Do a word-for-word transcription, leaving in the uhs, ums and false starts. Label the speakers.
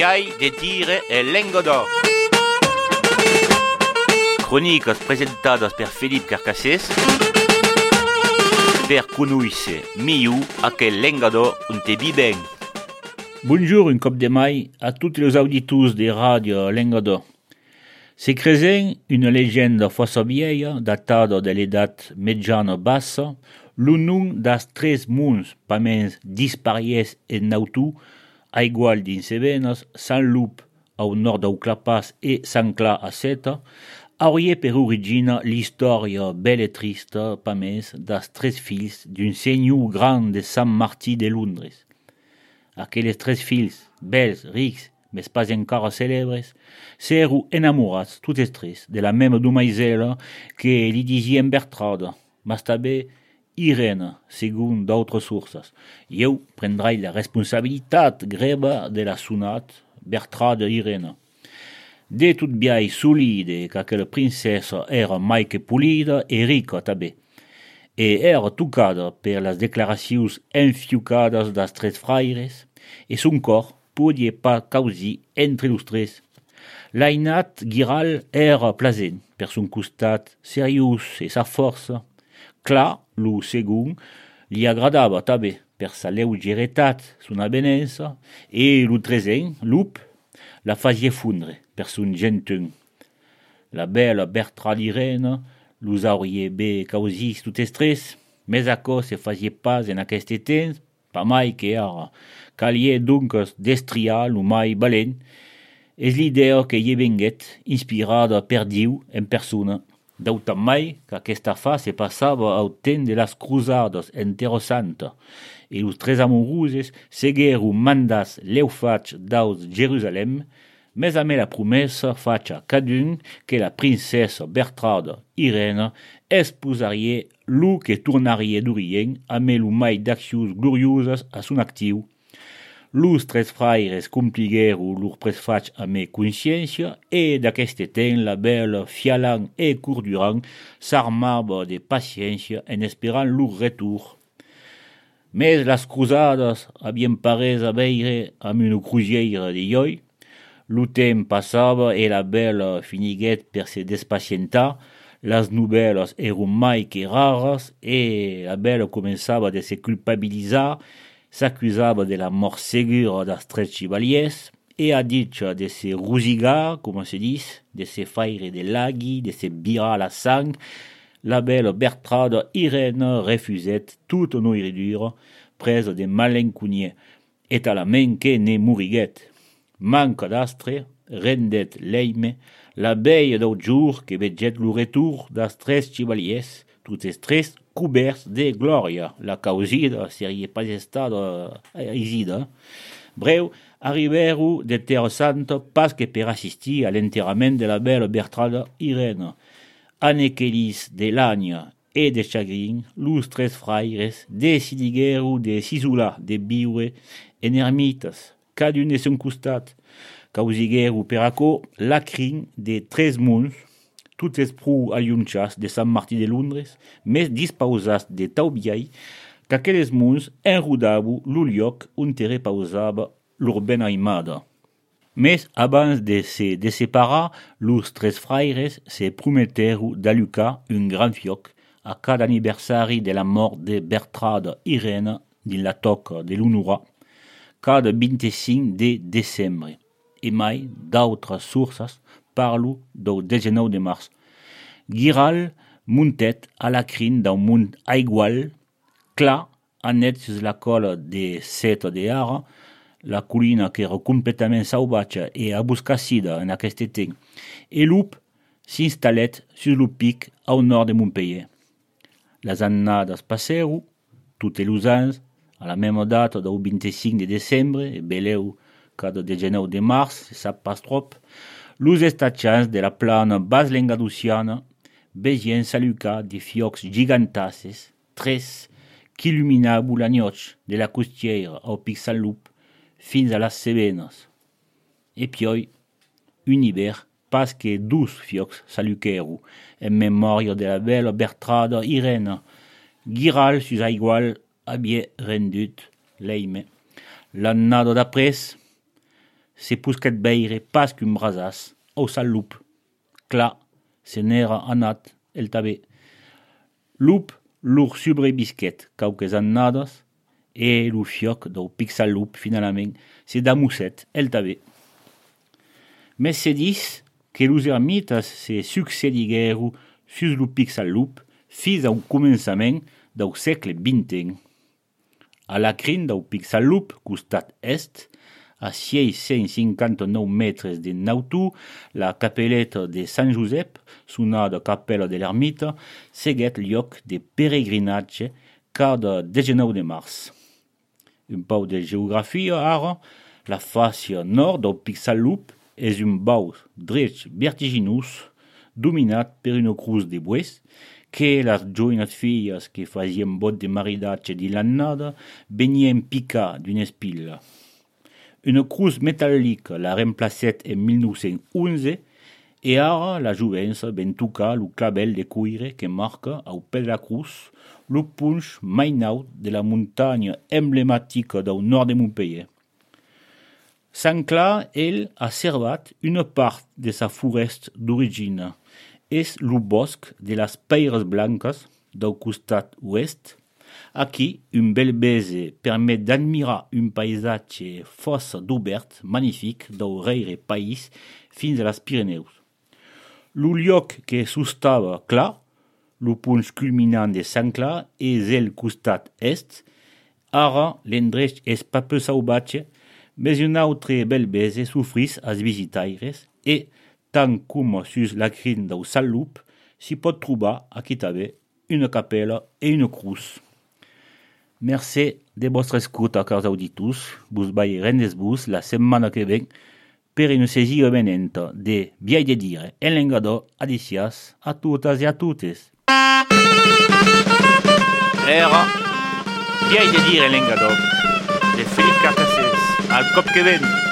Speaker 1: biai de tire e lengodò. Cronicas presentadas per Felipe Carcassés per conoscere meglio aquel lengodò un te biben.
Speaker 2: Bonjour, un cop de mai à tous les auditeurs de Radio Lengodò. C'est cresen une légende força vieille datada de l'edat mediana-bassa, l'un das tres munds pamens dispariès en nautu, a igual dins Cevenes, Sant Loup au nord d'Auclapas et Sant Clar a Seta, aurie per origina l'història bella e trista pamens das tres fills d'un senyor grand de Sant Martí de Londres. Aqueles tres fills, bels, rics, mais pas encara célèbres, s'èru enamorats totes tres de la même domaisella que li disien Bertrada, mas també Irene, segon d'autres sources. Eu prendrai la responsabilitat greva de la sonat Bertrada Irene. De tot biai solide qu'aquela princesa era mai que polida e rica també, e era tocada per las declaracions enfiucadas das tres fraires, e son cor podia pas causir entre los tres. L'ainat Giral era plasent per son costat seriós e sa força. Clar, lo segon, li agradava també per sa leugeretat, son abenença, e lo tresen, Loup, la fasia fondre per son gentun. La bella Bertrada Irene los aurie bé causis totes tres, mais aquò se fasia pas en aqueste temps, pa mai que ara calier donc destriar lo mai valent, és l'idea que hi venguet inspirada per Diu en persona, d'autant mai qu'aquesta fa se passava au temps de las cruzades en Terra Santa, e los tres amorosos segueru mandas l'eufach daus Jerusalem, mais a me la promessa facha cadun que la princesa Bertrada Irene esposarie lo que tornarie d'Orient a me lo mai d'accions gloriosas a son actiu. Los tres fraires compligueru lor presfach a me consciència e d'aqueste temps la belle Fialan e Corduran s'armava de paciència en esperant lor retour. Mais las cruzades havien parès a veire amb una crugiera de ioi. Lo temps passava e la belle finiguet per se despacientar, las nouvelles eran mai que rares e la belle començava de se culpabilizar, s'accusava de la mort segura das tres chevaliers e a dicha de se rusigar, com se dis, de se faire de lagui, de se birar la sang. La belle Bertrada Irene refuset toute noirriture, presa de malenconier, et a la main que ne mouriguet. Manca d'astre, rendet l'eime, la veille d'un jour que veget lo retour das tres chevaliers, totes tres coberts de glòria. La causida seria pas estada isida. Breu, arriberu de Terra Santa pas que per assistir a l'enterrament de la belle Bertrada Irene. Anequelis de l'agna e de chagrin, los tres fraires decidigueru de s'isolar, de viure en ermites, cadun de son costat, causigueru per aquò la crin de tres munds, totes prou allunchas de Sant Martí de Londres, més dispausats de taubiai, qu'aqueles munds enrodavu lo lloc on te repausava lor ben aimada. Mais abans de se de separar, los tres fraires se prometeru d'allucar un gran fioc a cada aniversari de la mort de Bertrada Irene din la toca de l'Unura, cada vint-i-cinc de desembre. E mai, d'autres sources, parlo del desenou de març. Giral muntet a la crin d'un munt aigual, clar, anet sus la cola de Seta de Ara, la colina que era completament sauvatge e abuscacida en aquest temps, e Loup s'installet sus lo pic au nord de Montpellier. Las annades passeru, totes los anys, a la meva data del vint-i-cinc de desembre, e beleu cada degenou de març, se sap pas trop, los estatjans de la plana bas lengaduciana vegien s'allucar de fiocs gigantasses, tres, qu'illuminavu la nioch de la costiera au pic Sant Loup fins a las Cevenes. E pioi, un hivern, pas que dus fiocs s'alluqueru en memòria de la bella Bertrada Irene. Giral sus aigual havia rendut l'eime. L'annada d'après, se pusquet beire pas qu'un brasas, au sal loup. Cla, se n'era anat, el tabé. Loup, lour subre bisquet, cauques annadas, e lo fioc d'au pixal loup, finalament, se damousset, el tabé. Mais se dis que los ermitas se succedigueru sus lo pixal loup fins au començament d'au segle vingten. A la crin d'au pixal loup, costat est, a seiscents cinquanta-nou metres de nautu, la capelleta de Sant Josep, sonada capella de l'ermita, seguet lloc de peregrinatge cada dezenau de març. Un pau de geografia ara, la fàcia nord d'au pixal loup és un bau dret vertiginós, dominat per una cruz de bues, que las joinas filles que fazien bot de maridatge de l'annada venien picar d'una espilla. Una cruz metallica la remplacet en mil nou-cents onze e ara la jovença ven tocar lo clavel de cuire que marca au pè de la cruz lo punch mai naut de la muntanya emblemàtica d'au nord de Montpellier. Sant Clar, el, ha servat una part de sa forest d'origine. És lo bosc de las Peires Blanques d'au costat oest. Aquí, un bel bese permet d'admirar un paisatge força d'obert, magnific, d'au reire país fins a las Pirineus. Lo lloc que sostava clar, lo punch culminant de Sant Clar, és el costat est. Ara, l'endrech és pas peu sauvatge, mais un autre bel bese s'ofrís als visitaires e, tant com sus la crin d'au sal loup, s'hi pot trobar aquí també una capella e una cruz. Merci de vostra escuta, cars auditus. Vos vaig rendes-vos la setmana que ven per una sessió venenta de Viai de dire en lengador adicias a totes i a totes.
Speaker 1: Era Viai de dire en lengador de Felip Carcassés al cop que ven.